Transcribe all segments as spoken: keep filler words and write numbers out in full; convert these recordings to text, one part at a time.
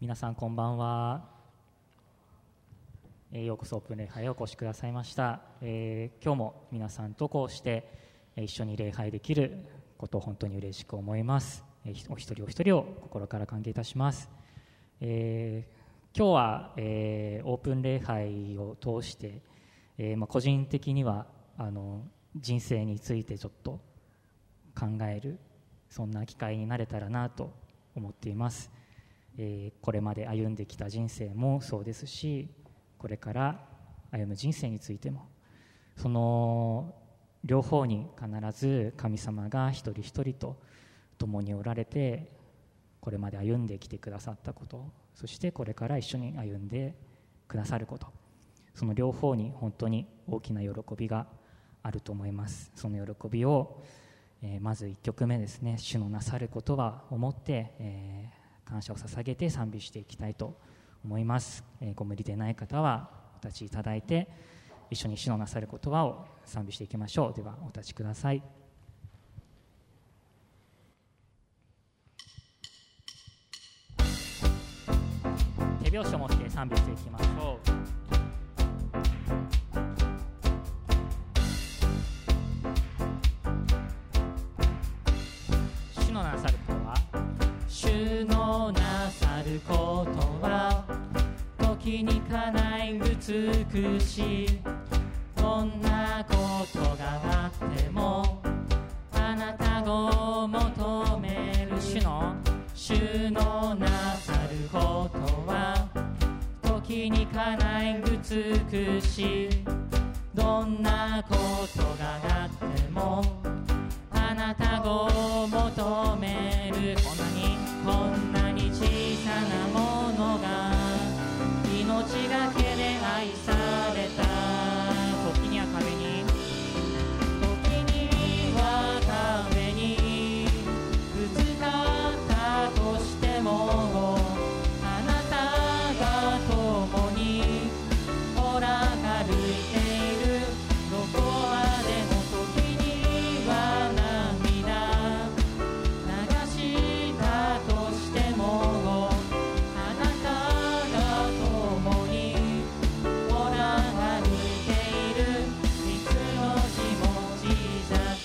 皆さんこんばんは。えー、ようこそオープン礼拝へお越しくださいました。えー、今日も皆さんとこうして一緒に礼拝できることを本当に嬉しく思います。えー、お一人お一人を心から歓迎いたします。えー、今日は、えー、オープン礼拝を通して、えーまあ、個人的にはあの人生についてちょっと考える、そんな機会になれたらなと思っています。えー、これまで歩んできた人生もそうですし、これから歩む人生についても、その両方に必ず神様が一人一人と共におられて、これまで歩んできてくださったこと、そしてこれから一緒に歩んでくださること、その両方に本当に大きな喜びがあると思います。その喜びを、えー、まずいっきょくめですね、主のなさることは思って、えー感謝を捧げて賛美していきたいと思います。えー、ご無理でない方はお立ちいただいて、一緒に主のなさる言葉を賛美していきましょう。ではお立ちください。手拍子を持って賛美していきましょう。主のなさることは、主のなさることは時にかない美しい。どんなことがあってもあなたを求める。主の主のなさることは時にかない美しい。どんなことがあってもあなたを求める。こんなにこんなに小さなものが命がけで愛された。時には壁に時には壁にぶつかったとしても、あなたが共にほら歩いている。どこまでも時には涙流したとしても、あなたが共にほら歩いている。いつの日もジーザ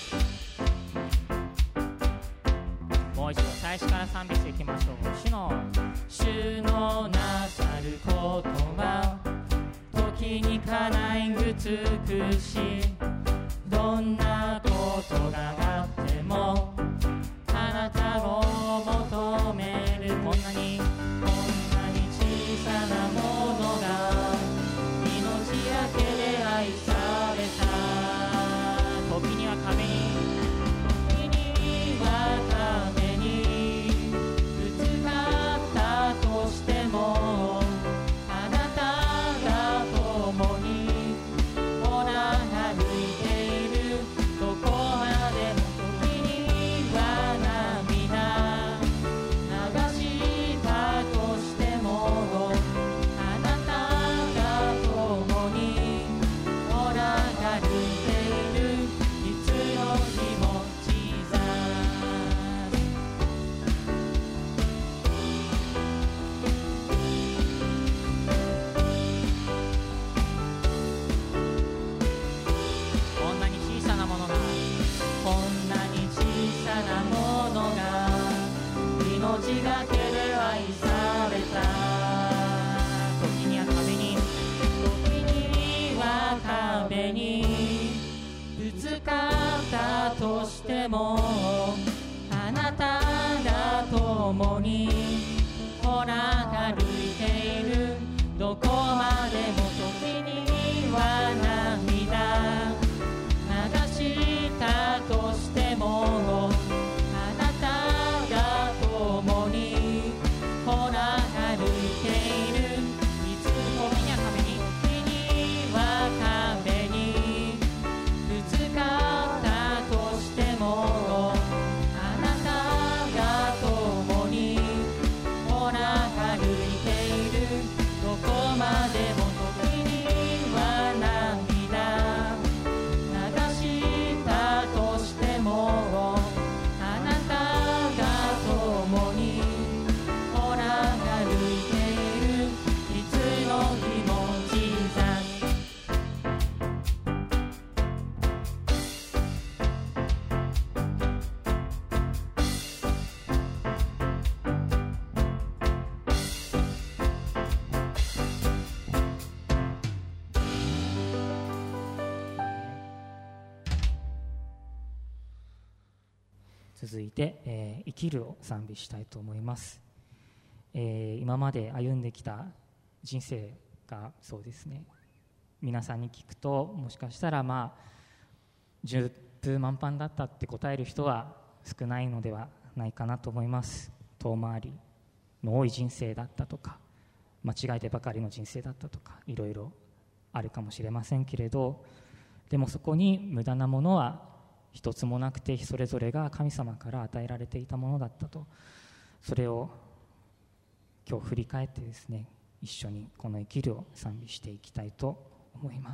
ス。もう一度最初から賛美していきましょう。主の主のなさることは時にかない美しい。どんなことがあってもあなたを求める。こんなにこんなに小さなものが命だけで愛された。時には壁に時には壁にぶつかったとしても、あなたが共にほら歩いている。どこまでも時には涙流したとしても、あなたが共にほら歩いている。いつの日もジーザス。こんなに小さなものがこんなに小さなものが命がけで愛された。時には壁に時には壁にぶつかったとしても、あなたが共にほら歩いている。どこまでも時には涙流したとしても、あなたが共にほら歩いている。いつも時には壁に時には壁にぶつかったとしても、あなたが共にほら歩いている。 続いて、えー、生きるを賛美したいと思います。えー、今まで歩んできた人生がそうですね、皆さんに聞くともしかしたらまあ順風満帆だったって答える人は少ないのではないかなと思います。遠回りの多い人生だったとか、間違えてばかりの人生だったとか、いろいろあるかもしれませんけれど、でもそこに無駄なものは一つもなくて、それぞれが神様から与えられていたものだったと、それを今日振り返ってですね、一緒にこの生きるを賛美していきたいと思います。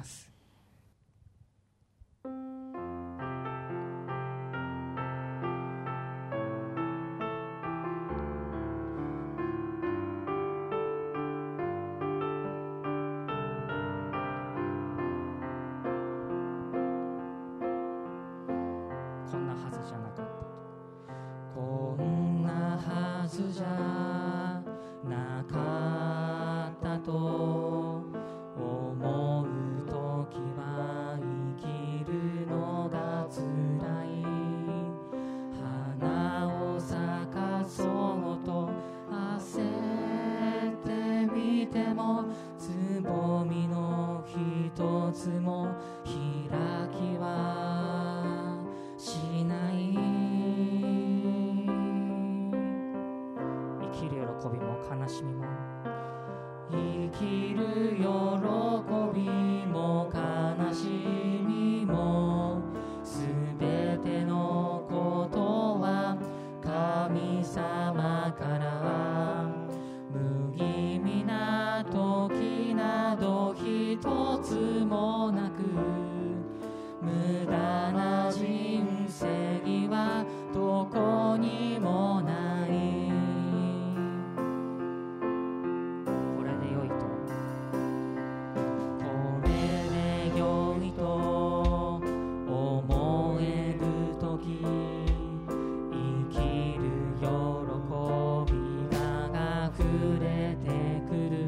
こんなはずじゃなかったと、こんなはずじゃなかったと思うときは生きるのがつらい。花を咲かそうと焦ってみても、つぼみの一つも開きはしない。生きる喜びも悲しみも、生きる喜びも悲しみも、すべてのことは神様から。無意味な時など一つもなく、無駄な人生はどこにもない。これで良いと、これで良いと思えるとき、生きる喜びが溢れてくる。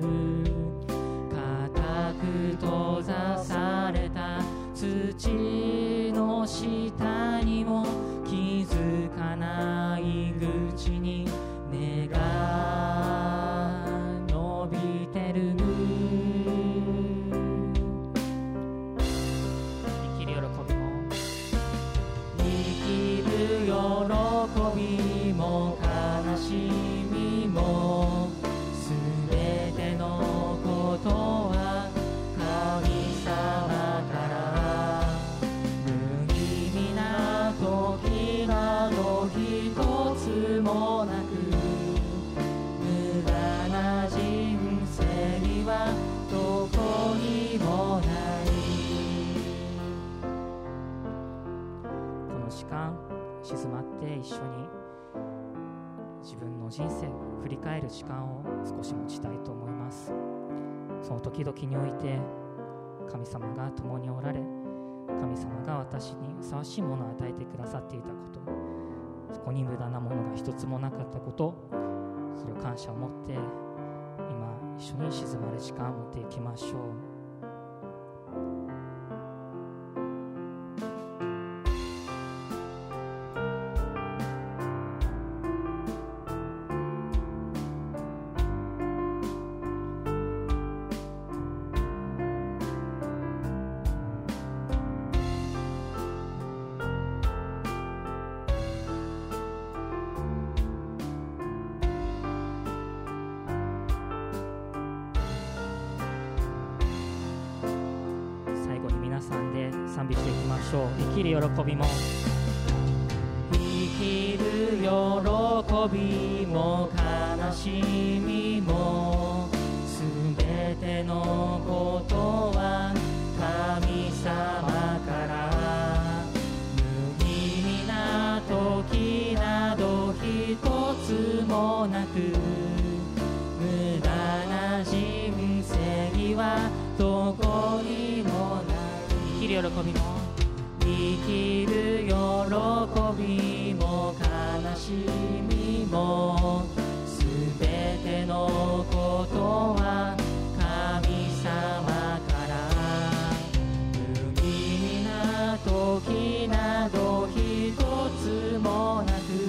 固く閉ざされた土の下にも気づかない口に根が伸びてる。生きる喜びも、生きる喜びも悲しみも、すべてのことは神様から。無意味な時など一つもなく、無駄な人生はどこにもない。この時間静まって一緒に自分の人生を振り返る時間を少し持ちたいと思います。その時々において神様が共におられ、神様が私にふさわしいものを与えてくださっていたこと、そこに無駄なものが一つもなかったこと、それを感謝を持って今一緒に静まる時間を持っていきましょう。賛美していきましょう。生きる喜びも、生きる喜びも悲しみも、すべてのことは神様から。無意味な時など一つもなく、無駄な人生はどこにもない。生きる喜びも、生きる喜びも悲しみも、すべてのことは神様から。無意味な時など一つもなく、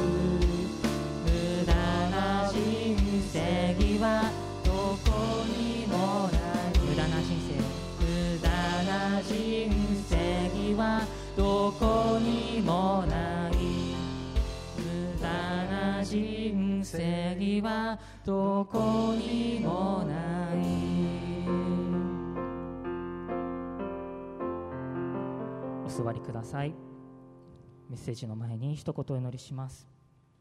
せぎはどこにもない。お座りください。メッセージの前に一言お祈りします。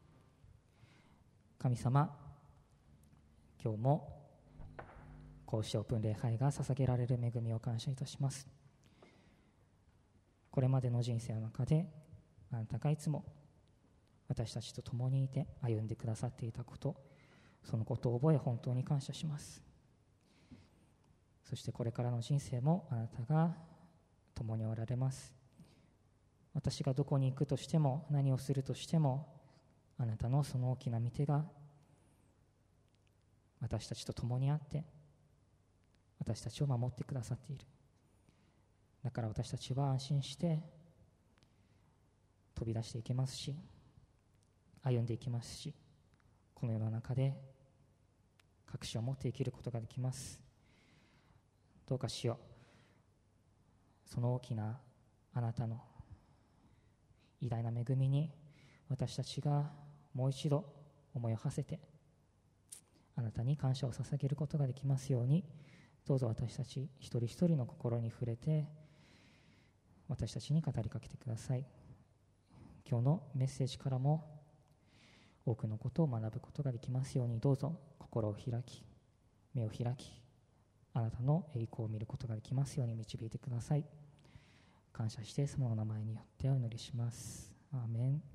神様、今日もこうしてオープン礼拝が捧げられる恵みを感謝いたします。これまでの人生の中であなたがいつも私たちと共にいて歩んでくださっていたこと、そのことを覚え本当に感謝します。そしてこれからの人生もあなたが共におられます。私がどこに行くとしても何をするとしても、あなたのその大きな御手が私たちと共にあって私たちを守ってくださっている。だから私たちは安心して飛び出していけますし、歩んでいきますし、この世の中で確信を持って生きることができます。どうかしよう、その大きなあなたの偉大な恵みに私たちがもう一度思いを馳せてあなたに感謝を捧げることができますように、どうぞ私たち一人一人の心に触れて私たちに語りかけてください。今日のメッセージからも多くのことを学ぶことができますように、どうぞ心を開き目を開きあなたの栄光を見ることができますように導いてください。感謝してそのお名前によってお祈りします。アーメン。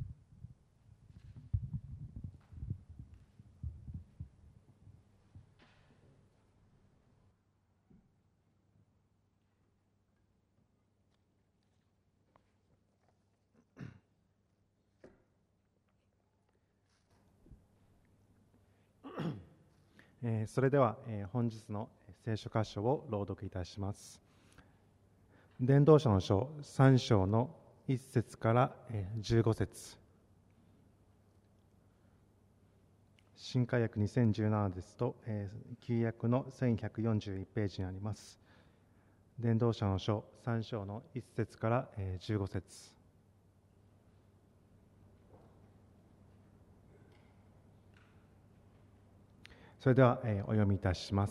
えー、それでは、えー、本日の聖書箇所を朗読いたします。伝道者の書さん章のいち節から、えー、じゅうご節、新海訳にせんじゅうななですと、えー、旧訳のせんひゃくよんじゅういちページにあります。伝道者の書さん章のいち節から、えー、じゅうご節。それでは、えー、お読みいたします。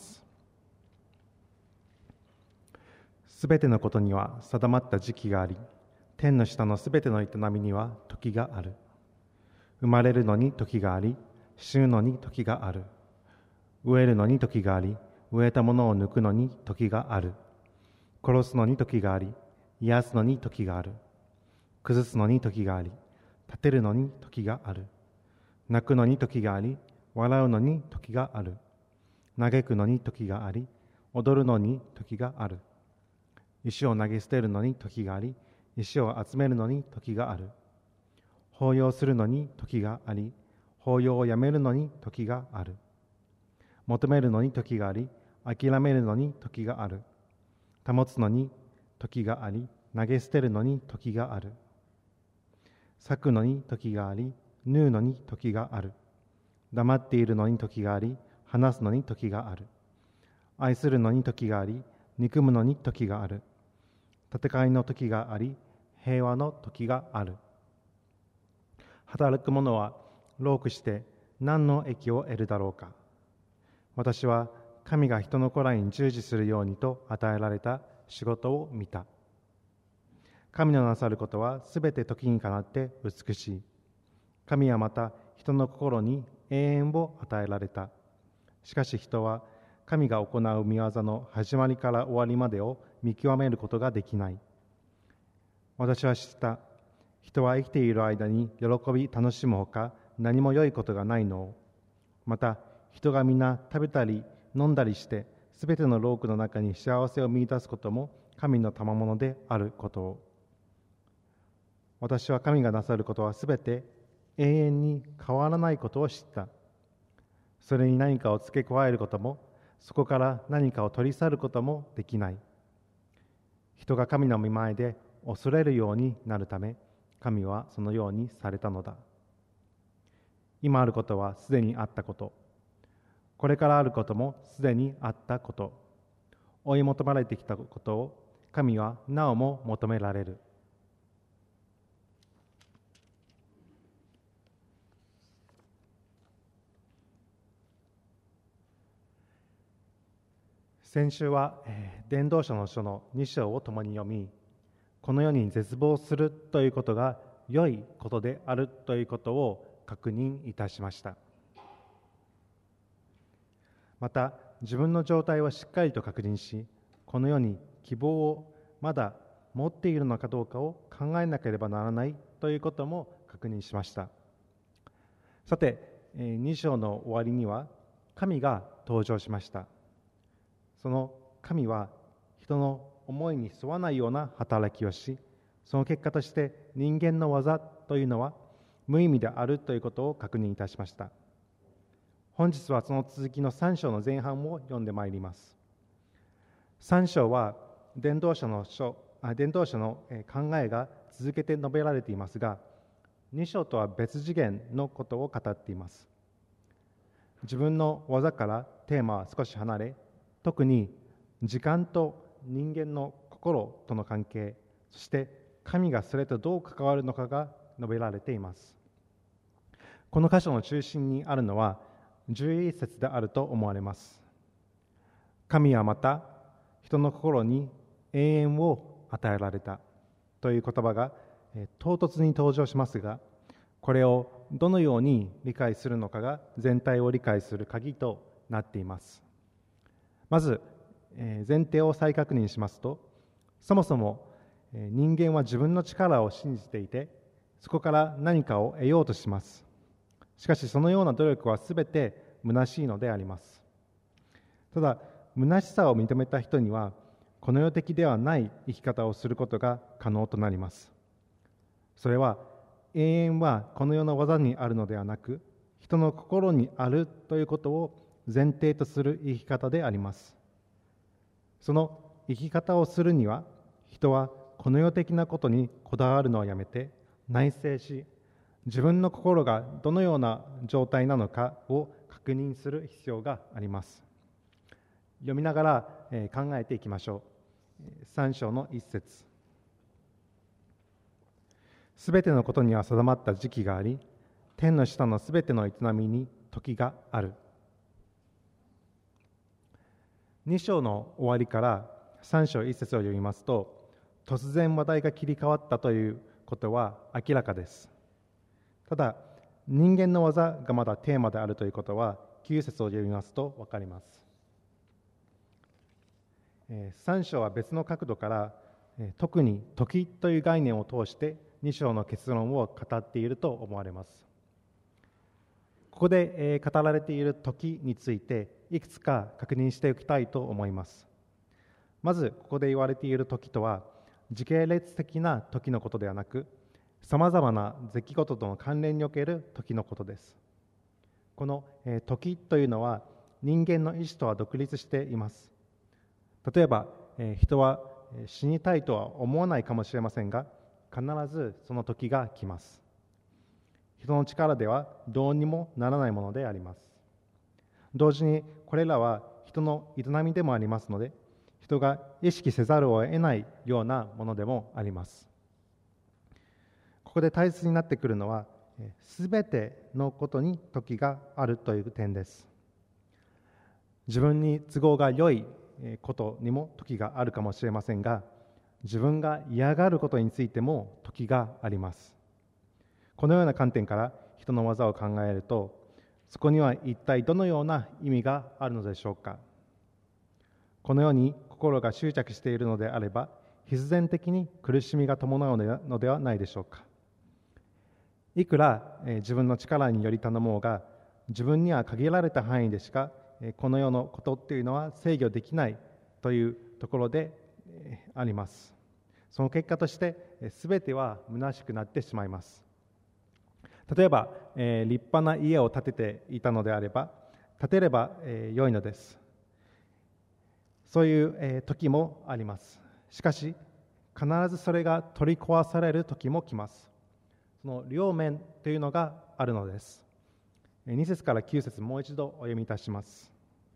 すべてのことには定まった時期があり、天の下のすべての営みには時がある。生まれるのに時があり、死ぬのに時がある。植えるのに時があり、植えたものを抜くのに時がある。殺すのに時があり、癒すのに時がある。崩すのに時があり、立てるのに時がある。泣くのに時があり、笑うのに時がある。嘆くのに時があり、踊るのに時がある。石を投げ捨てるのに時があり、石を集めるのに時がある。抱擁するのに時があり、抱擁をやめるのに時がある。求めるのに時があり、諦めるのに時がある。保つのに時があり、投げ捨てるのに時がある。裂くのに時があり、縫うのに時がある。黙っているのに時があり、話すのに時がある。愛するのに時があり、憎むのに時がある。戦いの時があり、平和の時がある。働く者は労苦して何の益を得るだろうか。私は神が人の子らに従事するようにと与えられた仕事を見た。神のなさることはすべて時にかなって美しい。神はまた人の心に永遠を与えられた。しかし人は神が行う御業の始まりから終わりまでを見極めることができない。私は知った。人は生きている間に喜び楽しむほか何も良いことがないのを。また人が皆食べたり飲んだりしてすべての労苦の中に幸せを見出すことも神の賜物であることを。私は神がなさることはすべて永遠に変わらないことを知った。それに何かを付け加えることも、そこから何かを取り去ることもできない。人が神の御前で恐れるようになるため、神はそのようにされたのだ。今あることはすでにあったこと、これからあることもすでにあったこと、追い求められてきたことを神はなおも求められる。 先週は、えー、伝道者の書のに章を共に読み、この世に絶望するということが良いことであるということを確認いたしました。また、自分の状態をしっかりと確認し、この世に希望をまだ持っているのかどうかを考えなければならないということも確認しました。さて、に章の終わりには神が登場しました。その神は人の思いに沿わないような働きをし、その結果として人間の技というのは無意味であるということを確認いたしました。本日はその続きのさん章の前半を読んでまいります。さん章は伝道者の書、伝道者の考えが続けて述べられていますが、に章とは別次元のことを語っています。自分の技からテーマは少し離れ、特に時間と人間の心との関係、そして神がそれとどう関わるのかが述べられています。この箇所の中心にあるのはじゅういち節であると思われます。神はまた人の心に永遠を与えられたという言葉が唐突に登場しますが、これをどのように理解するのかが全体を理解する鍵となっています。まず前提を再確認しますと、そもそも人間は自分の力を信じていて、そこから何かを得ようとします。しかしそのような努力はすべて虚しいのであります。ただ、虚しさを認めた人にはこの世的ではない生き方をすることが可能となります。それは永遠はこの世の技にあるのではなく、人の心にあるということを前提とする生き方であります。その生き方をするには、人はこの世的なことにこだわるのをやめて内省し、自分の心がどのような状態なのかを確認する必要があります。読みながら考えていきましょう。さん章の一節。すべてのことには定まった時期があり、天の下のすべての営みに時がある。に章の終わりからさん章一節を読みますと、突然話題が切り替わったということは明らかです。ただ、人間の技がまだテーマであるということはきゅう節を読みますと分かります。さん章は別の角度から特に時という概念を通してに章の結論を語っていると思われます。ここで語られている時についていくつか確認しておきたいと思います。まずここで言われている時とは時系列的な時のことではなく、さまざまな出来事との関連における時のことです。この時というのは人間の意思とは独立しています。例えば人は死にたいとは思わないかもしれませんが、必ずその時が来ます。人の力ではどうにもならないものであります。同時にこれらは人の営みでもありますので、人が意識せざるを得ないようなものでもあります。ここで大切になってくるのは、すべてのことに時があるという点です。自分に都合が良いことにも時があるかもしれませんが、自分が嫌がることについても時があります。このような観点から人の技を考えると、そこには一体どのような意味があるのでしょうか。このように心が執着しているのであれば、必然的に苦しみが伴うのではないでしょうか。いくら自分の力により頼もうが、自分には限られた範囲でしかこの世のことっていうのは制御できないというところであります。その結果として全ては虚しくなってしまいます。例えば、えー、立派な家を建てていたのであれば、建てれば、えー、良いのです。そういう、えー、時もあります。しかし、必ずそれが取り壊される時も来ます。その両面というのがあるのです。に節からきゅう節、もう一度お読みいたします。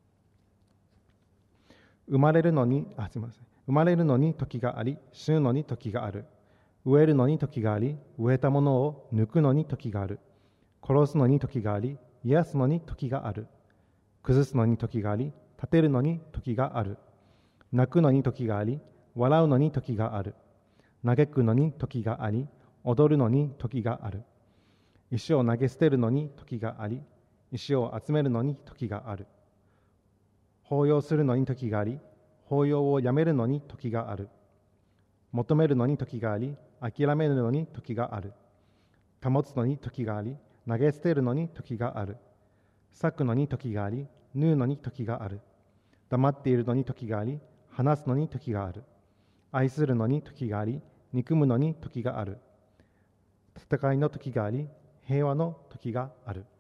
生まれるのに、あ、すみません。生まれるのに時があり、死ぬのに時がある。植えるのに時があり、植えたものを抜くのに時がある。殺すのに時があり、癒すのに時がある。崩すのに時があり、 立てるのに時がある。泣くのに時があり、笑うのに時がある。嘆くのに時があり、踊るのに時がある。石を投げ捨てるのに時があり、石を集めるのに時がある。抱擁するのに時があり、抱擁をやめるのに時がある。求めるのに時があり、諦めるのに時がある。保つのに時があり、投げ捨てるのに時がある。裂くのに時があり、縫うのに時がある。黙っているのに時があり、話すのに時がある。愛するのに時があり、憎むのに時がある。戦いの時があり、平和の時がある。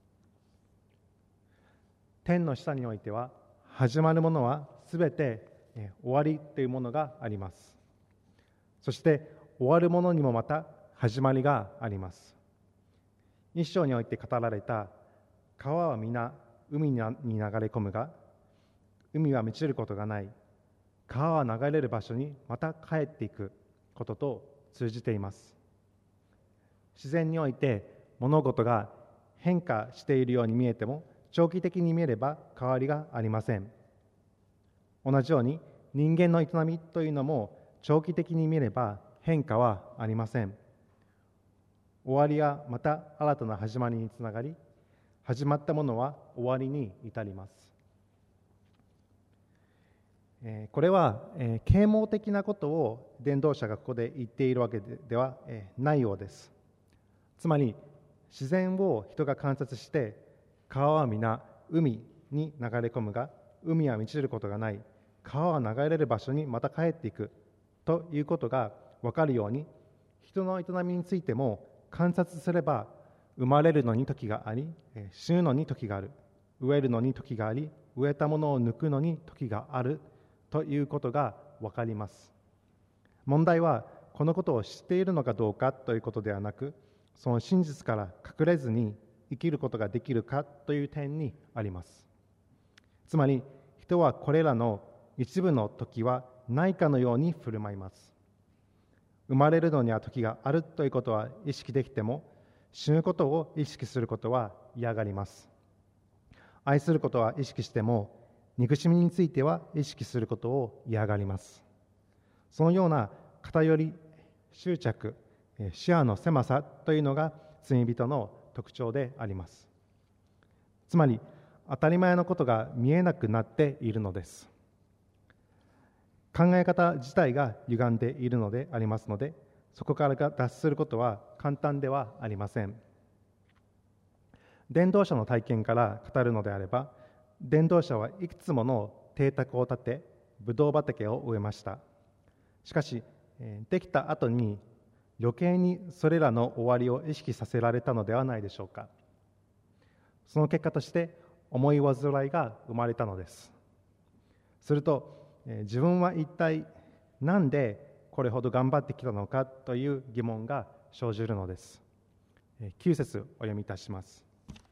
天の下においては、始まるものはすべて終わりというものがあります。そして終わるものにもまた始まりがあります。一章において語られた川は皆海に流れ込むが、海は満ちることがない。川は流れる場所にまた帰っていくことと通じています。自然において物事が変化しているように見えても、長期的に見れば変わりがありません。同じように人間の営みというのも長期的に見れば変化はありません。終わりはまた新たな始まりにつながり、始まったものは終わりに至ります。これは啓蒙的なことを伝道者がここで言っているわけではないようです。つまり自然を人が観察して、川は皆海に流れ込むが、海は満ちることがない。川は流れる場所にまた帰っていくということが分かるように、人の営みについても観察すれば、生まれるのに時があり、死ぬのに時がある。植えるのに時があり、植えたものを抜くのに時があるということが分かります。問題はこのことを知っているのかどうかということではなく、その真実から隠れずに生きることができるかという点にあります。つまり人はこれらの一部の時はないかのように振る舞います。生まれるのには時があるということは意識できても、死ぬことを意識することは嫌がります。愛することは意識しても、憎しみについては意識することを嫌がります。そのような偏り、執着、視野の狭さというのが罪人の特徴であります。つまり当たり前のことが見えなくなっているのです。考え方自体が歪んでいるのでありますので、そこから脱することは簡単ではありません。伝道者の体験から語るのであれば、伝道者はいくつもの邸宅を建て、ブドウ畑を植えました。しかしできた後に余計にそれらの終わりを意識させられたのではないでしょうか。その結果として思い煩いが生まれたのです。すると自分は一体何でこれほど頑張ってきたのかという疑問が生じるのです。きゅう節お読みいたします。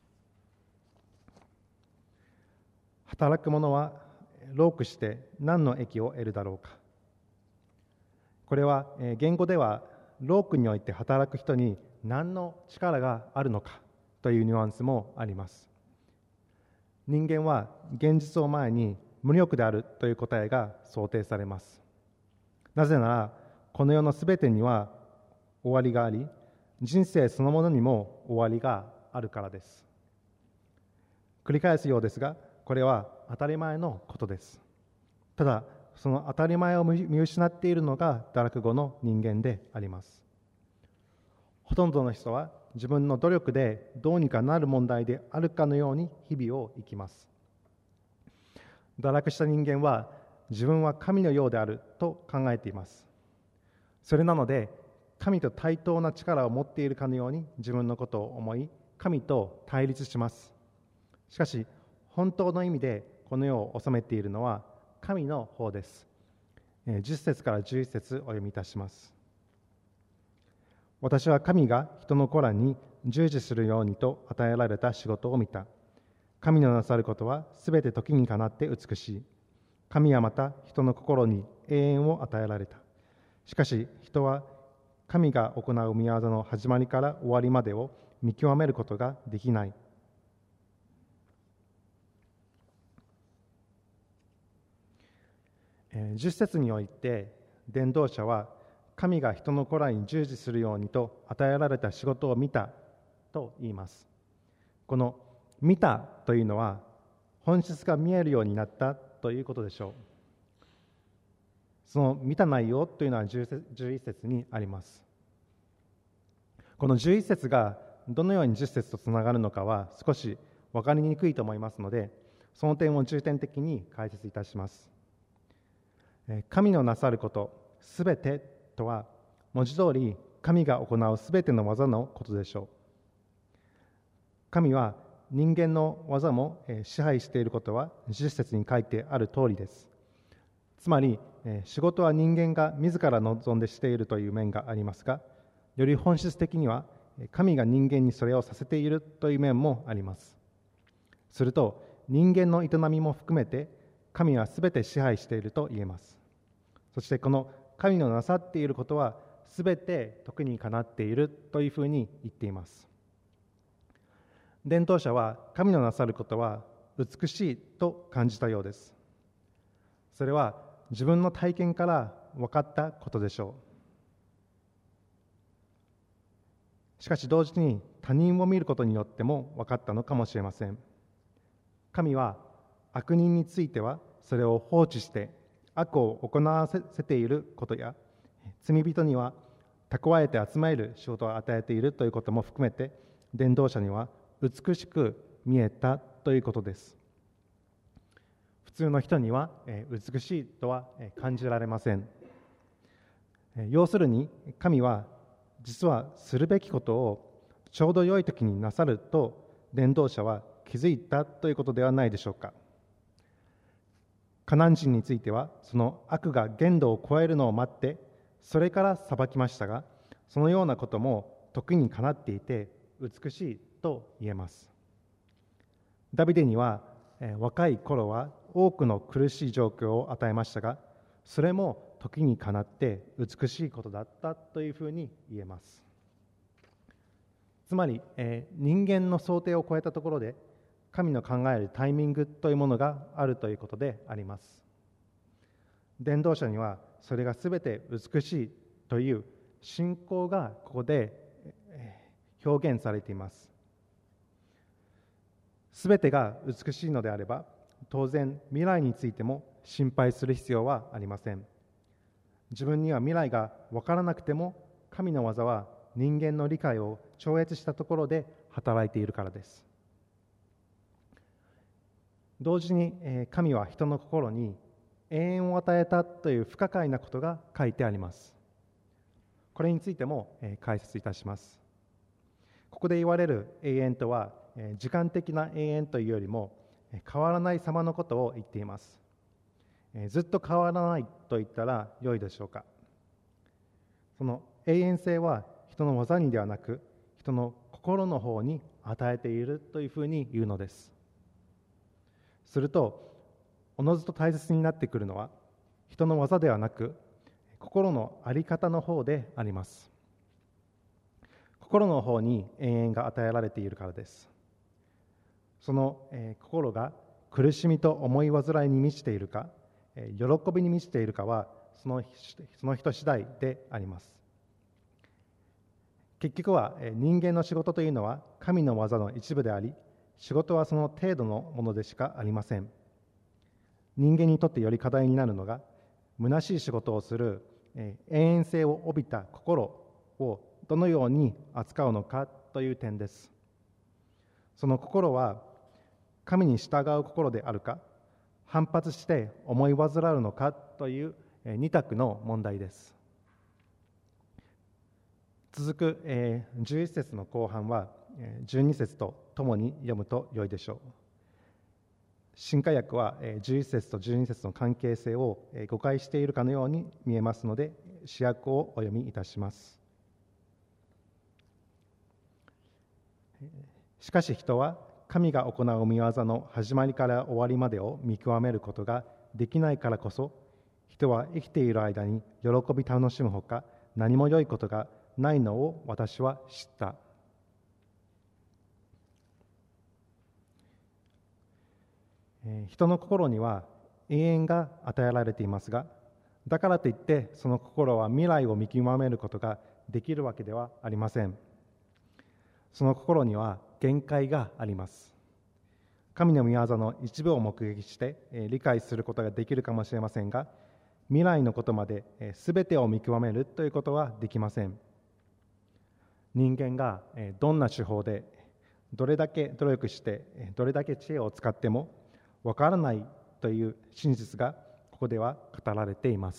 働く者は労苦して何の益を得るだろうか。これは言語では労苦において働く人に何の力があるのかというニュアンスもあります。人間は現実を前に無力であるという答えが想定されます。なぜならこの世のすべてには終わりがあり、人生そのものにも終わりがあるからです。繰り返すようですが、これは当たり前のことです。ただその当たり前を見失っているのが堕落後の人間であります。ほとんどの人は自分の努力でどうにかなる問題であるかのように日々を生きます。堕落した人間は自分は神のようであると考えています。それなので神と対等な力を持っているかのように自分のことを思い、神と対立します。しかし本当の意味でこの世を治めているのは神の方です。じゅっ節からじゅういち節お読みいたします。私は神が人の子らに従事するようにと与えられた仕事を見た。神のなさることはすべて時にかなって美しい。神はまた人の心に永遠を与えられた。しかし人は神が行う御業の始まりから終わりまでを見極めることができない。 じゅっ節において伝道者は神が人の子らに従事するようにと与えられた仕事を見たと言います。この見たというのは本質が見えるようになったということでしょう。その見た内容というのはじゅういち節にあります。このじゅういち節がどのようにじゅっ節とつながるのかは少し分かりにくいと思いますので、その点を重点的に解説いたします。神のなさることすべてとは文字通り神が行うすべての技のことでしょう。神は人間の技も支配していることはじゅっ節に書いてある通りです。つまり仕事は人間が自ら望んでしているという面がありますが、より本質的には神が人間にそれをさせているという面もあります。すると人間の営みも含めて神はすべて支配していると言えます。そしてこの神のなさっていることはすべて徳にかなっているというふうに言っています。伝道者は神のなさることは美しいと感じたようです。それは自分の体験から分かったことでしょう。しかし同時に他人を見ることによっても分かったのかもしれません。神は悪人についてはそれを放置して悪を行わせていることや、罪人には蓄えて集める仕事を与えているということも含めて、伝道者には美しく見えたということです。普通の人には美しいとは感じられません。要するに神は実はするべきことをちょうど良い時になさると伝道者は気づいたということではないでしょうか。カナン人についてはその悪が限度を超えるのを待ってそれから裁きましたが、そのようなことも時にかなっていて美しいと言えます。ダビデには、えー、若い頃は多くの苦しい状況を与えましたが、それも時にかなって美しいことだったというふうに言えます。つまり、えー、人間の想定を超えたところで神の考えるタイミングというものがあるということであります。伝道者にはそれがすべて美しいという信仰がここで表現されています。すべてが美しいのであれば、当然未来についても心配する必要はありません。自分には未来が分からなくても、神の技は人間の理解を超越したところで働いているからです。同時に神は人の心に永遠を与えたという不可解なことが書いてあります。これについても解説いたします。ここで言われる永遠とは時間的な永遠というよりも変わらない様のことを言っています。ずっと変わらないと言ったら良いでしょうか。その永遠性は人の技にではなく人の心の方に与えているというふうに言うのです。するとおのずと大切になってくるのは人の技ではなく心の在り方の方であります。心の方に永遠が与えられているからです。その、えー、心が苦しみと思い煩いに満ちているか、えー、喜びに満ちているかはその、その人次第であります。結局は、えー、人間の仕事というのは神の技の一部であり、仕事はその程度のものでしかありません。人間にとってより課題になるのが、虚しい仕事をする、えー、永遠性を帯びた心をどのように扱うのかという点です。その心は神に従う心であるか、反発して思い煩うのかという二択の問題です。続くじゅういち節の後半はじゅうに節とともに読むと良いでしょう。新化訳はじゅういち節とじゅうに節の関係性を誤解しているかのように見えますので、試訳をお読みいたします。しかし人は神が行う御業の始まりから終わりまでを見極めることができないからこそ、人は生きている間に喜び楽しむほか何も良いことがないのを私は知った。人の心には永遠が与えられていますが、だからといってその心は未来を見極めることができるわけではありません。その心には限界があります。神の御業の一部を目撃して理解することができるかもしれませんが、未来のことまで全てを見極めるということはできません。人間がどんな手法でどれだけ努力してどれだけ知恵を使ってもわからないという真実がここでは語られています。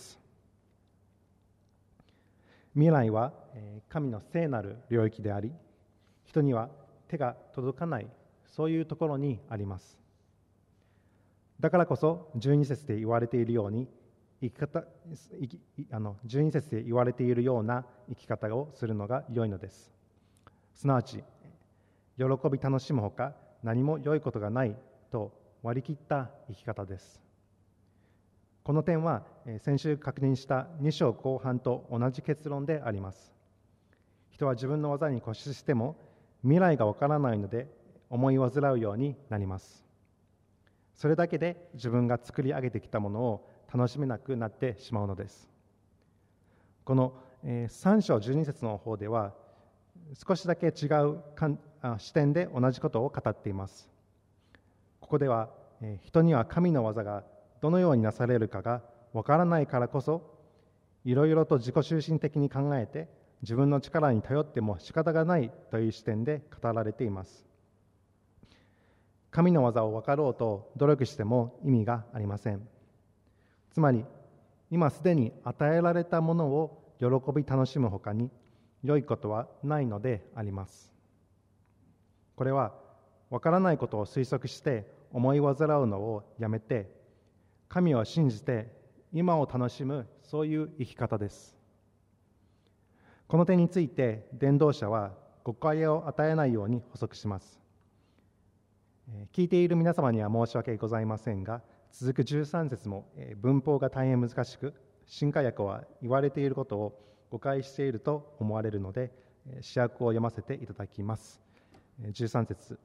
未来は神の聖なる領域であり、人には手が届かないそういうところにあります。だからこそじゅうに節で言われているように生き方生きあのじゅうに節で言われているような生き方をするのが良いのです。すなわち喜び楽しむほか何も良いことがないと割り切った生き方です。この点は先週確認したに章後半と同じ結論であります。人は自分の技に固執しても未来がわからないので思い煩うようになります。それだけで自分が作り上げてきたものを楽しめなくなってしまうのです。このさん章じゅうに節の方では少しだけ違う視点で同じことを語っています。ここでは人には神の技がどのようになされるかがわからないからこそ、いろいろと自己中心的に考えて自分の力に頼っても仕方がないという視点で語られています。神の技を分かろうと努力しても意味がありません。つまり今すでに与えられたものを喜び楽しむほかに良いことはないのであります。これは分からないことを推測して思い煩うのをやめて、神を信じて今を楽しむ、そういう生き方です。この点について伝道者は誤解を与えないように補足します。聞いている皆様には申し訳ございませんが、続くじゅうさん節も文法が大変難しく、新化訳は言われていることを誤解していると思われるので、詩訳を読ませていただきます。じゅうさん節、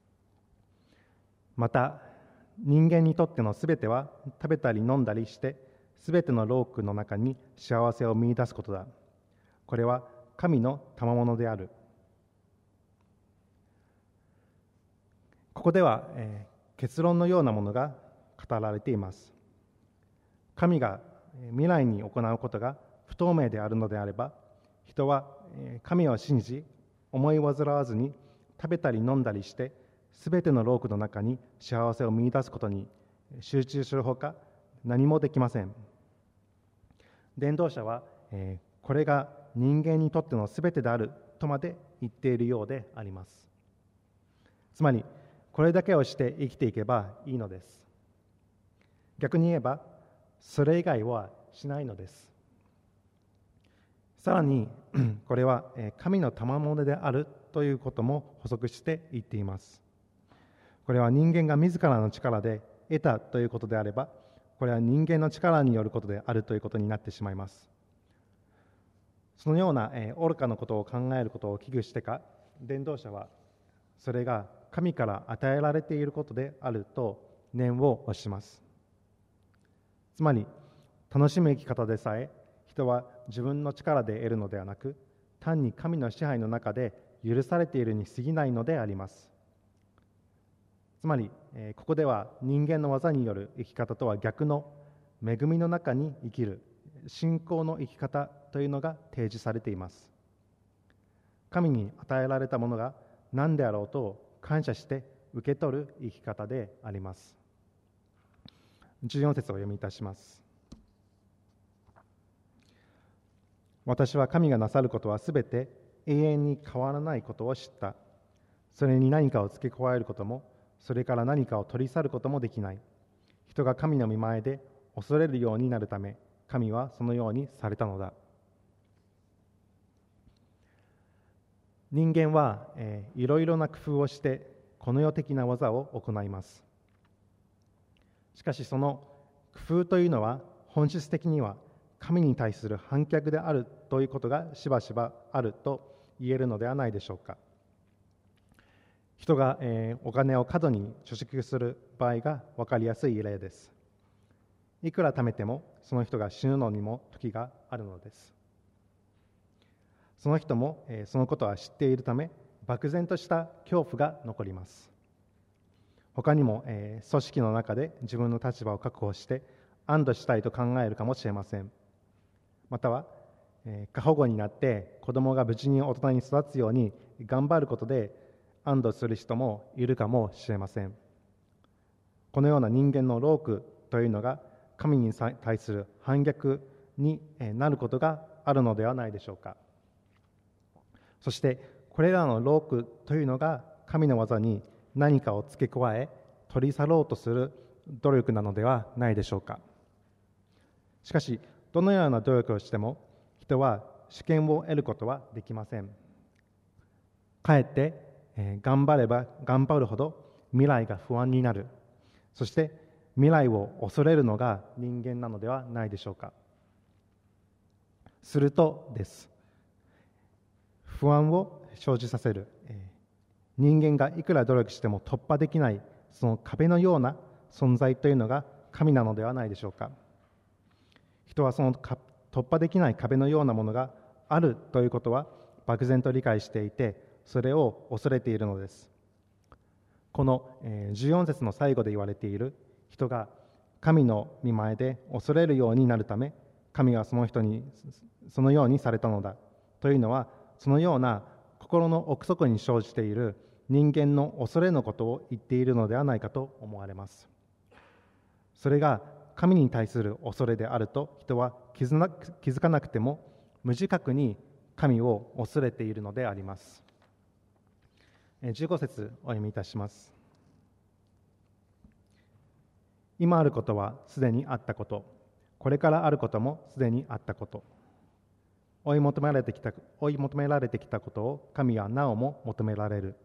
また人間にとってのすべては食べたり飲んだりしてすべての労苦の中に幸せを見出すことだ。これは神の賜物である。ここでは、えー、結論のようなものが語られています。神が未来に行うことが不透明であるのであれば、人は神を信じ思い煩わずに食べたり飲んだりしてすべての労苦の中に幸せを見出すことに集中するほか何もできません。伝道者は、えー、これが人間にとってのすべてであるとまで言っているようであります。つまりこれだけをして生きていけばいいのです。逆に言えばそれ以外はしないのです。さらにこれは神の賜物であるということも補足して言っています。これは人間が自らの力で得たということであれば、これは人間の力によることであるということになってしまいます。そのような愚かなことを考えることを危惧してか、伝道者はそれが神から与えられていることであると念を押します。つまり楽しむ生き方でさえ人は自分の力で得るのではなく、単に神の支配の中で許されているに過ぎないのであります。つまりここでは人間の技による生き方とは逆の恵みの中に生きる信仰の生き方というのが提示されています。神に与えられたものが何であろうと感謝して受け取る生き方であります。じゅうよん節をお読みいたします。私は神がなさることはすべて永遠に変わらないことを知った。それに何かを付け加えることも、それから何かを取り去ることもできない。人が神の御前で恐れるようになるため、神はそのようにされたのだ。人間は、えー、いろいろな工夫をしてこの世的な技を行います。しかしその工夫というのは本質的には神に対する反逆であるということがしばしばあると言えるのではないでしょうか。人が、えー、お金を過度に貯蓄する場合が分かりやすい例です。 いくら貯めてもその人が死ぬのにも時があるのです。その人も、えー、そのことは知っているため、漠然とした恐怖が残ります。他にも、えー、組織の中で自分の立場を確保して安堵したいと考えるかもしれません。または、えー、過保護になって子供が無事に大人に育つように頑張ることで安堵する人もいるかもしれません。このような人間の労苦というのが神に対する反逆になることがあるのではないでしょうか。そしてこれらの労苦というのが神の技に何かを付け加え取り去ろうとする努力なのではないでしょうか。しかしどのような努力をしても人は主権を得ることはできません。かえって、えー、頑張れば頑張るほど未来が不安になる。そして未来を恐れるのが人間なのではないでしょうか。するとです。不安を生じさせる、えー、人間がいくら努力しても突破できないその壁のような存在というのが神なのではないでしょうか。人はその突破できない壁のようなものがあるということは漠然と理解していて、それを恐れているのです。このじゅうよん節の最後で言われている人が神の御前で恐れるようになるため神はその人にそのようにされたのだというのは、そのような心の奥底に生じている人間の恐れのことを言っているのではないかと思われます。それが神に対する恐れであると人は気づな気づかなくても無自覚に神を恐れているのであります。じゅうご節お読みいたします。今あることはすでにあったこと、これからあることもすでにあったこと、追い求められてきた、追い求められてきたことを神はなおも求められる。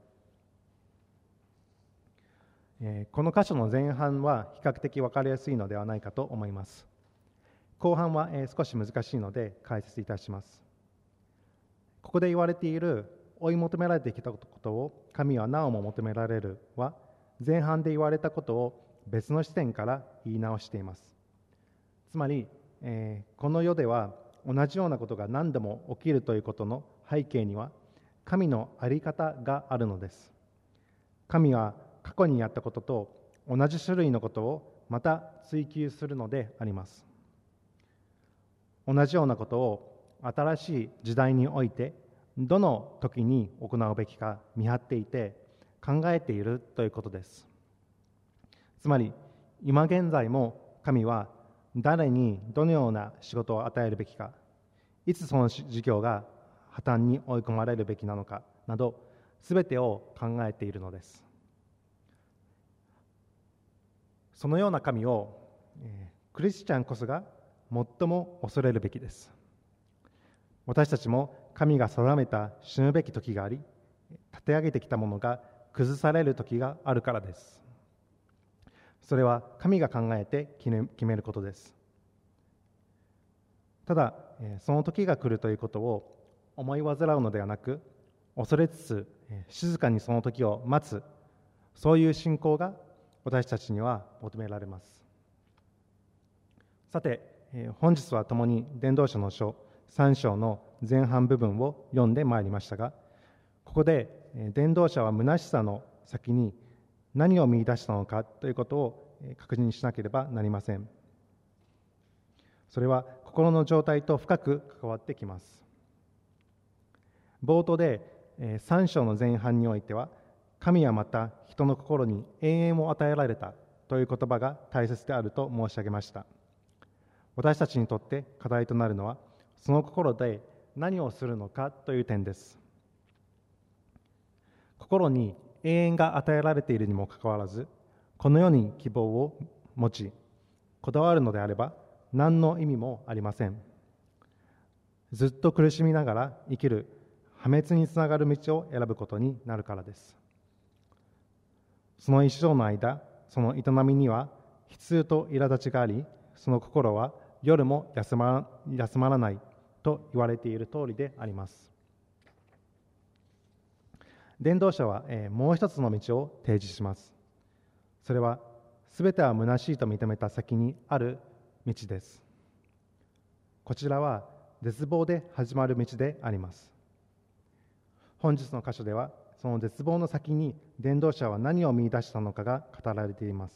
えー、この箇所の前半は比較的分かりやすいのではないかと思います。後半は、えー、少し難しいので解説いたします。ここで言われている追い求められてきたことを神はなおも求められるは、前半で言われたことを別の視点から言い直しています。つまり、えー、この世では同じようなことが何度も起きるということの背景には神の在り方があるのです。神は過去にやったことと同じ種類のことをまた追求するのであります。同じようなことを新しい時代においてどの時に行うべきか見張っていて考えているということです。つまり今現在も神は誰にどのような仕事を与えるべきか、いつその事業が破綻に追い込まれるべきなのかなどすべてを考えているのです。そのような神を、えー、クリスチャンこそが最も恐れるべきです。私たちも神が定めた死ぬべき時があり、立て上げてきたものが崩される時があるからです。それは神が考えて決めることです。ただ、その時が来るということを思い煩うのではなく、恐れつつ静かにその時を待つ、そういう信仰が私たちには求められます。さて、本日は共に伝道書の書さん章の前半部分を読んでまいりましたが、ここで伝道者は虚しさの先に何を見出したのかということを確認しなければなりません。それは心の状態と深く関わってきます。冒頭でさん章の前半においては、神はまた人の心に永遠を与えられたという言葉が大切であると申し上げました。私たちにとって課題となるのは、その心で何をするのかという点です。心に永遠が与えられているにもかかわらず、この世に希望を持ちこだわるのであれば何の意味もありません。ずっと苦しみながら生きる破滅につながる道を選ぶことになるからです。その一生の間、その営みには悲痛と苛立ちがあり、その心は夜も休まら、休まらないと言われている通りであります。伝道者は、えー、もう一つの道を提示します。それはすべては虚しいと認めた先にある道です。こちらは絶望で始まる道であります。本日の箇所ではその絶望の先に伝道者は何を見出したのかが語られています。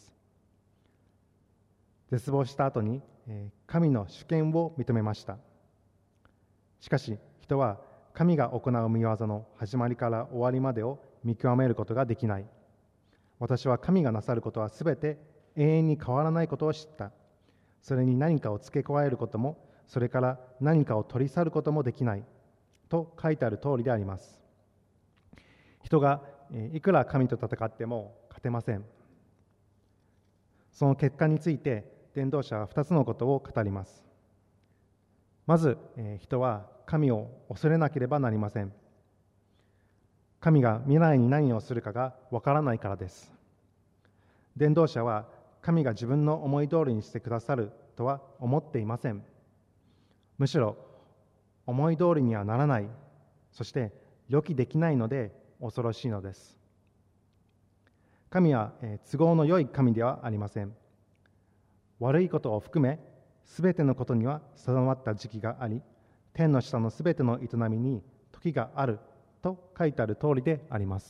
絶望した後に神の主権を認めました。しかし人は神が行う御業の始まりから終わりまでを見極めることができない。私は神がなさることはすべて永遠に変わらないことを知った。それに何かを付け加えることも、それから何かを取り去ることもできないと書いてある通りであります。人がいくら神と戦っても勝てません。その結果について伝道者はふたつのことを語ります。まず人は神を恐れなければなりません。神が未来に何をするかがわからないからです。伝道者は神が自分の思い通りにしてくださるとは思っていません。むしろ思い通りにはならない、そして予期できないので恐ろしいのです。神は都合の良い神ではありません。悪いことを含めすべてのことには定まった時期があり、天の下のすべての営みに時があると書いてある通りであります。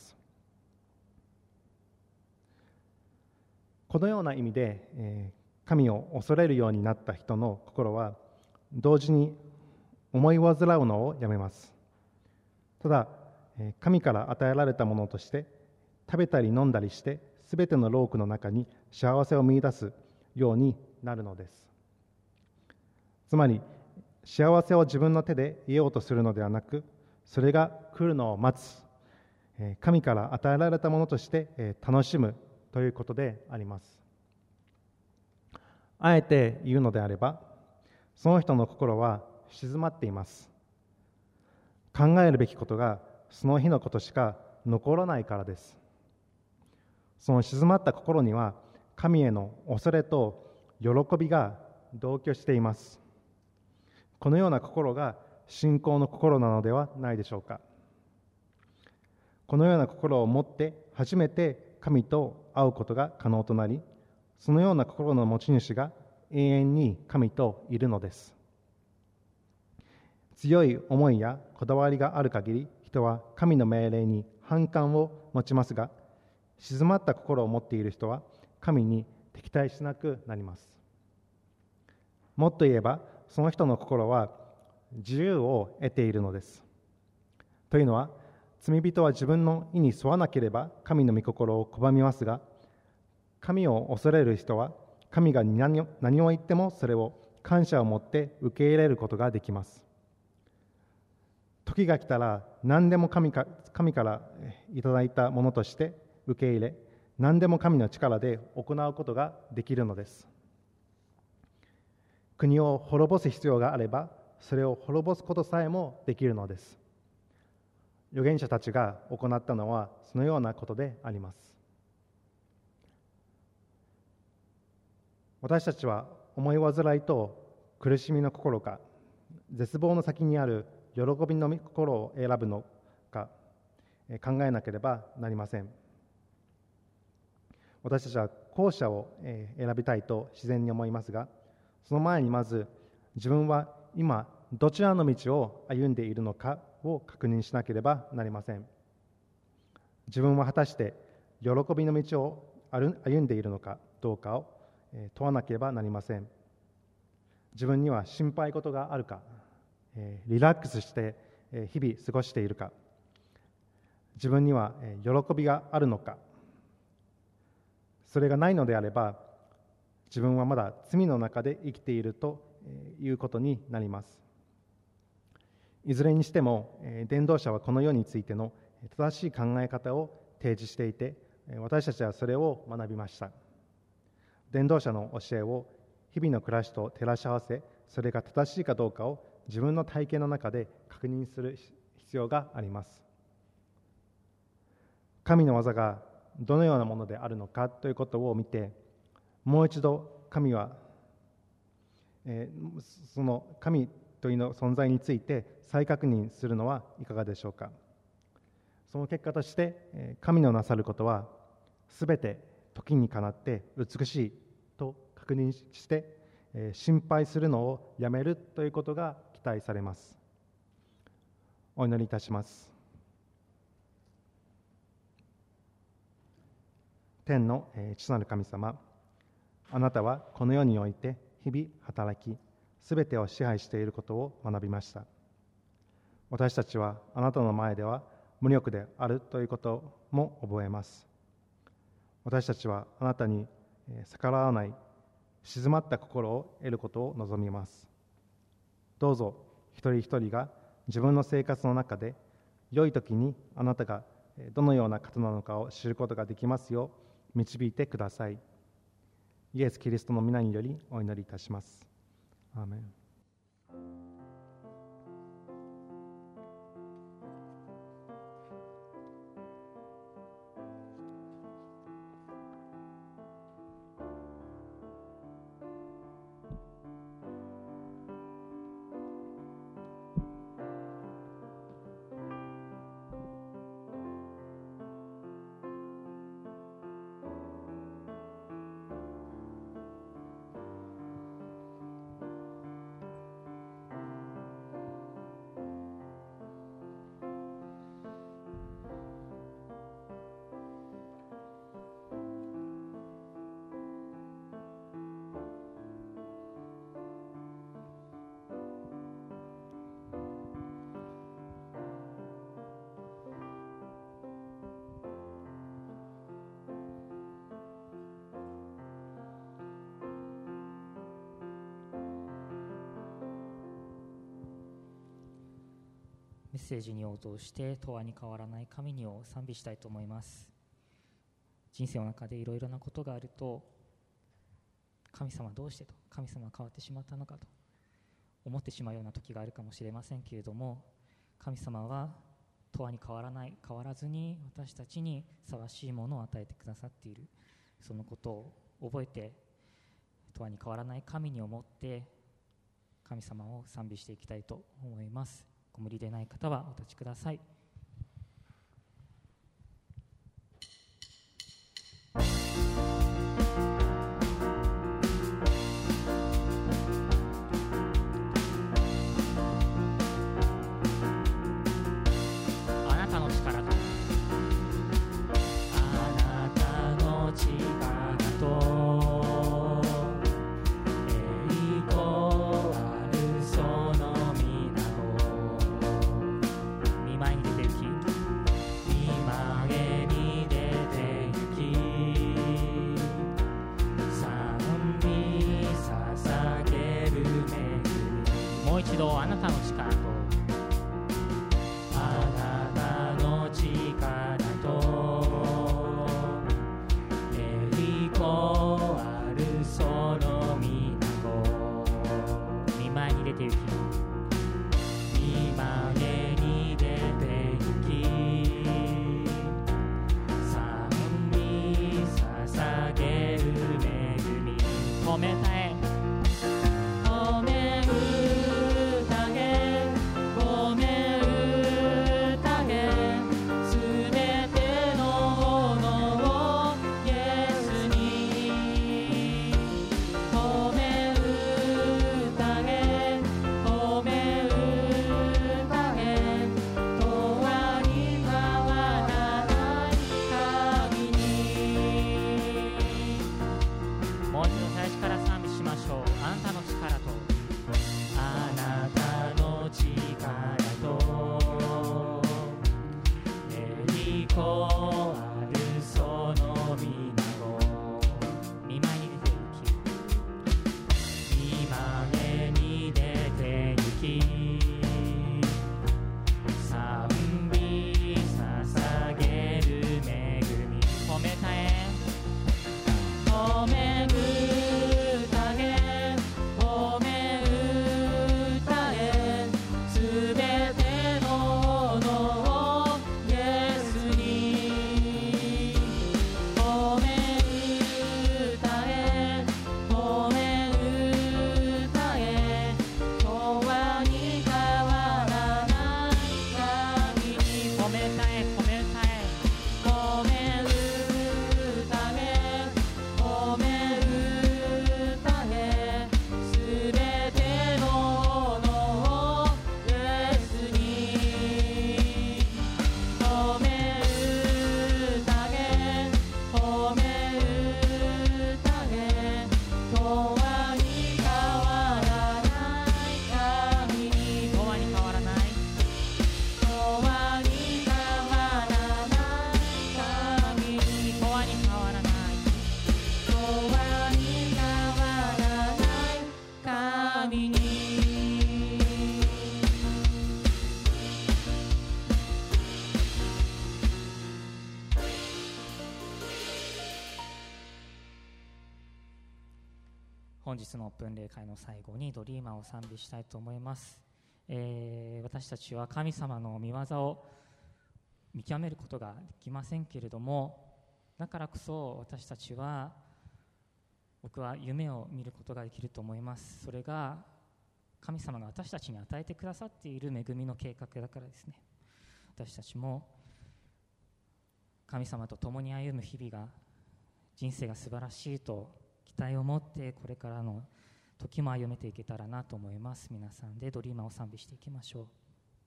このような意味で、えー、神を恐れるようになった人の心は同時に思い煩うのをやめます。ただ、えー、神から与えられたものとして食べたり飲んだりしてすべての労苦の中に幸せを見出すようになるのです。つまり幸せを自分の手で得ようとするのではなく、それが来るのを待つ、神から与えられたものとして楽しむということであります。あえて言うのであれば、その人の心は静まっています。考えるべきことがその日のことしか残らないからです。その静まった心には神への恐れと喜びが同居しています。このような心が信仰の心なのではないでしょうか。このような心を持って初めて神と会うことが可能となり、そのような心の持ち主が永遠に神といるのです。強い思いやこだわりがある限り、人は神の命令に反感を持ちますが、静まった心を持っている人は神に敵対しなくなります。もっと言えば、その人の心は自由を得ているのです。というのは、罪人は自分の意に沿わなければ神の御心を拒みますが、神を恐れる人は神が何を、何を言ってもそれを感謝を持って受け入れることができます。時が来たら何でも 神か、神からいただいたものとして受け入れ、何でも神の力で行うことができるのです。国を滅ぼす必要があれば、それを滅ぼすことさえもできるのです。預言者たちが行ったのはそのようなことであります。私たちは思い煩いと苦しみの心か、絶望の先にある喜びの心を選ぶのか考えなければなりません。私たちは後者を選びたいと自然に思いますが、その前にまず自分は今どちらの道を歩んでいるのかを確認しなければなりません。自分は果たして喜びの道を歩んでいるのかどうかを問わなければなりません。自分には心配事があるか、リラックスして日々過ごしているか、自分には喜びがあるのか。それがないのであれば、自分はまだ罪の中で生きているということになります。いずれにしても伝道者はこの世についての正しい考え方を提示していて、私たちはそれを学びました。伝道者の教えを日々の暮らしと照らし合わせ、それが正しいかどうかを自分の体験の中で確認する必要があります。神の技がどのようなものであるのかということを見て、もう一度神は、えー、その神というの存在について再確認するのはいかがでしょうか。その結果として神のなさることはすべて時にかなって美しいと確認してえー、心配するのをやめるということが期待されます。お祈りいたします。天の父なる神様、あなたはこの世において日々働き、すべてを支配していることを学びました。私たちはあなたの前では無力であるということも覚えます。私たちはあなたに逆らわない静まった心を得ることを望みます。どうぞ一人一人が自分の生活の中で良い時にあなたがどのような方なのかを知ることができますよう導いてください。イエス・キリストの皆によりお祈りいたします。アーメン。 メッセージに応答して永遠に変わらない神にを賛美したいと思います。人生の中でいろいろなことがあると、神様どうしてと、神様は変わってしまったのかと思ってしまうような時があるかもしれませんけれども、神様は永遠に変わらない、変わらずに私たちにふさわしいものを与えてくださっている、そのことを覚えて、永遠に変わらない神に思って神様を賛美していきたいと思います。ご無理でない方はお立ちください。あなたの力とあなたの力とあなたの力とあなたの力とエリコあるその港見舞いに出て行き見舞いに出て行き賛美捧げる恵み褒めたえもう一度最初から賛美します。 本日のオープン礼拝の最後にドリーマーを賛美したいと思います。えー、私たちは神様の御業を見極めることができませんけれども、だからこそ私たちは僕は夢を見ることができると思います。それが神様が私たちに与えてくださっている恵みの計画だからですね。私たちも神様と共に歩む日々が、人生が素晴らしいと期待を持ってこれからの時も歩めていけたらなと思います。皆さんでドリーマーを賛美していきましょう。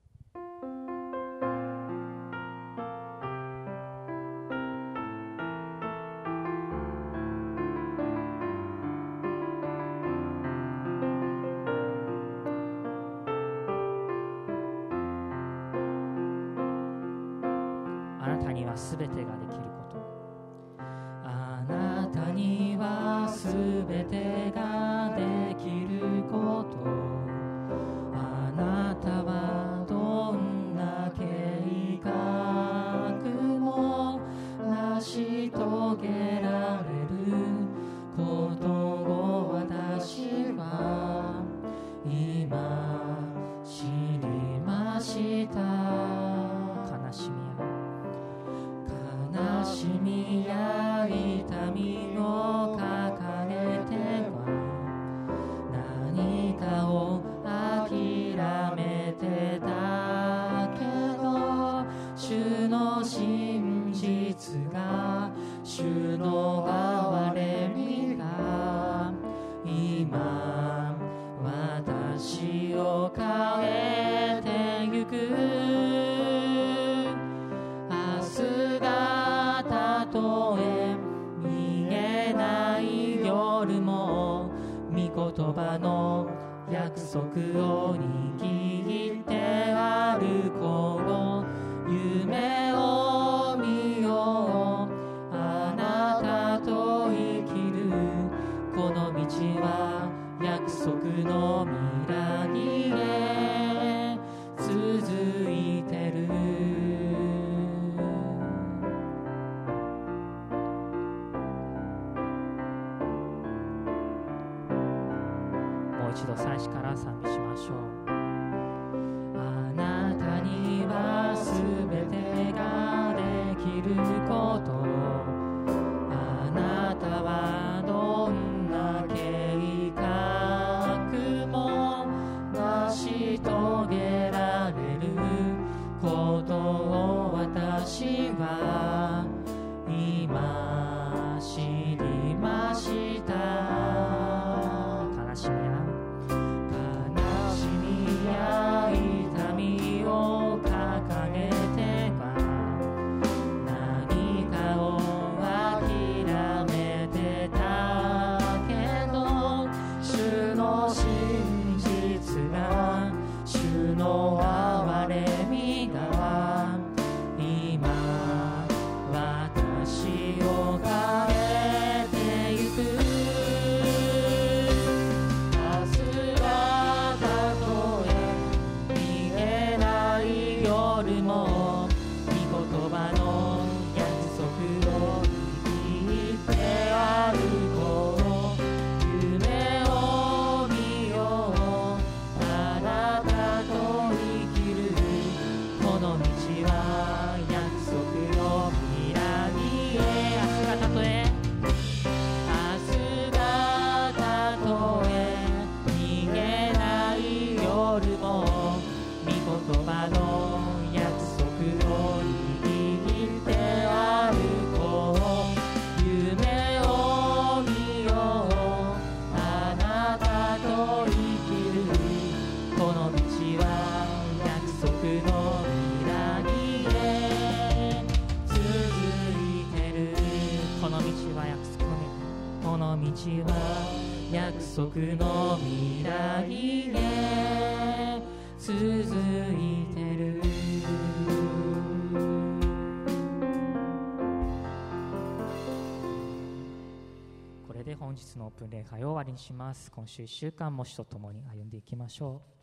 あなたにはすべてができること、あなたにはすべてができること、あなたはどんな計画も成し遂げられることを私は今知りました。悲しみ悲しみや痛みを抱えては何かを諦めてたけど、主の真実が、主の憐れみが今私を変えてゆく。たとえ見えない夜も御言葉の約束を握って歩こう。夢を見よう、あなたと生きるこの道は約束の未来へ続いてる。一度最初から賛美しましょう。あなたにはすべてができること、あなたはどんな計画も成し遂げられることを私は今知りました。悲しみや痛みを掲げては何かを諦めてたけど、主の真実が、主の憐れみが今私を変えてゆく。夜も御言葉の約束を握って歩こう。夢を見よう、あなたと生きるこの道は約束の未来へ。明日がたとえ明日がたとえ逃げない夜も御言葉の約束を握って歩こう。夢を見よう、あなたと生きるこの道は約束の未来へ続いてる。この道は約束のこの道は約束の未来へ続いてる。これで本日のオープン礼拝を終わりにします。今週いっしゅうかんも主と共に歩んでいきましょう。